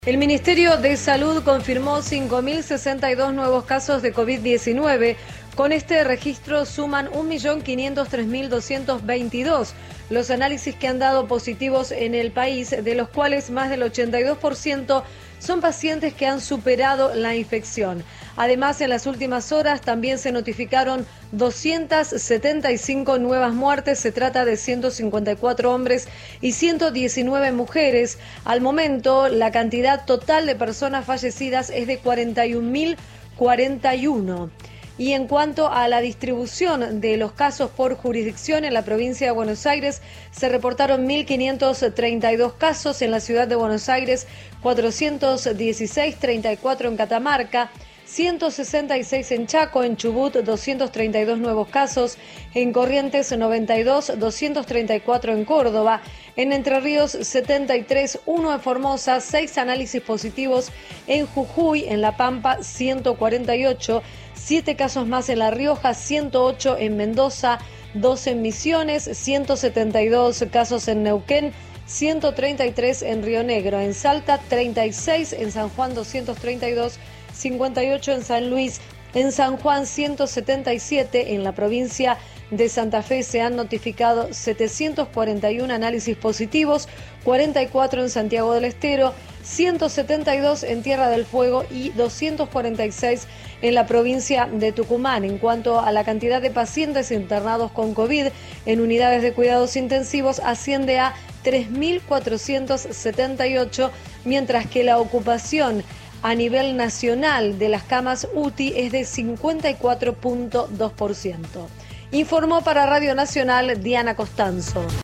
El Ministerio de Salud confirmó 5.062 nuevos casos de COVID-19. Con este registro suman 1.503.222 los análisis que han dado positivos en el país, de los cuales más del 82% son pacientes que han superado la infección. Además, en las últimas horas también se notificaron 275 nuevas muertes. Se trata de 154 hombres y 119 mujeres. Al momento, la cantidad total de personas fallecidas es de 41.041. Y en cuanto a la distribución de los casos por jurisdicción, en la provincia de Buenos Aires se reportaron 1.532 casos, en la ciudad de Buenos Aires 416, 34 en Catamarca, 166 en Chaco, en Chubut 232 nuevos casos, en Corrientes 92, 234 en Córdoba, en Entre Ríos 73, 1 en Formosa, 6 análisis positivos en Jujuy, en La Pampa 148, 7 casos más en La Rioja, 108 en Mendoza, 2 en Misiones, 172 casos en Neuquén, 133 en Río Negro, en Salta 36, en San Juan 232, 58 en San Luis, en San Juan 177, en la provincia de Santa Fe se han notificado 741 análisis positivos, 44 en Santiago del Estero, 172 en Tierra del Fuego y 246 en la provincia de Tucumán. En cuanto a la cantidad de pacientes internados con COVID en unidades de cuidados intensivos, asciende a 3.478, mientras que la ocupación a nivel nacional de las camas UTI es de 54.2%. Informó para Radio Nacional Diana Costanzo.